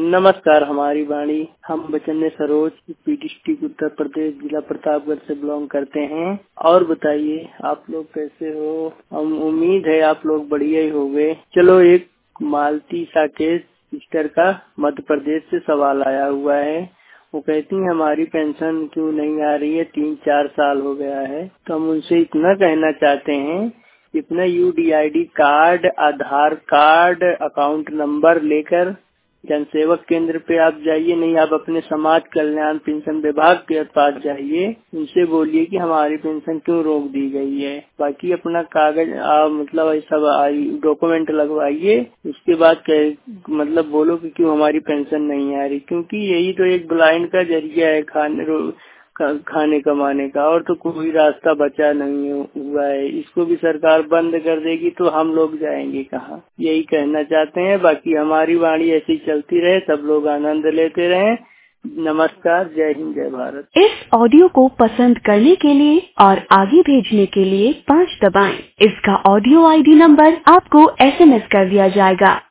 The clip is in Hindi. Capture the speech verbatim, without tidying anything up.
नमस्कार। हमारी वाणी, हम बचन सरोज, यूपी डिस्ट्रिक्ट उत्तर प्रदेश, जिला प्रतापगढ़ से बिलोंग करते हैं। और बताइए आप लोग कैसे हो? हम उम्मीद है आप लोग बढ़िया ही होंगे। चलो, एक मालती साकेत सिस्टर का मध्य प्रदेश से सवाल आया हुआ है। वो कहती हैं हमारी पेंशन क्यों नहीं आ रही है, तीन चार साल हो गया है। तो हम उनसे इतना कहना चाहते हैं, इतना UDID card, Aadhaar card, account number लेकर जनसेवक केंद्र पे आप जाइए, नहीं आप अपने समाज कल्याण पेंशन विभाग के पास जाइए, उनसे बोलिए कि हमारी पेंशन क्यों रोक दी गई है। बाकी अपना कागज आ, मतलब ऐसा डॉक्यूमेंट लगवाइए, उसके बाद मतलब बोलो कि क्यों हमारी पेंशन नहीं आ रही, क्योंकि यही तो एक ब्लाइंड का जरिया है खाने खाने कमाने का, और तो कोई रास्ता बचा नहीं हुआ है। इसको भी सरकार बंद कर देगी तो हम लोग जाएंगे कहाँ, यही कहना चाहते हैं। बाकी हमारी वाणी ऐसी चलती रहे, सब लोग आनंद लेते रहें। नमस्कार, जय हिंद, जय भारत। इस ऑडियो को पसंद करने के लिए और आगे भेजने के लिए पाँच दबाएं। इसका ऑडियो आईडी नंबर आपको एसएमएस कर दिया जाएगा।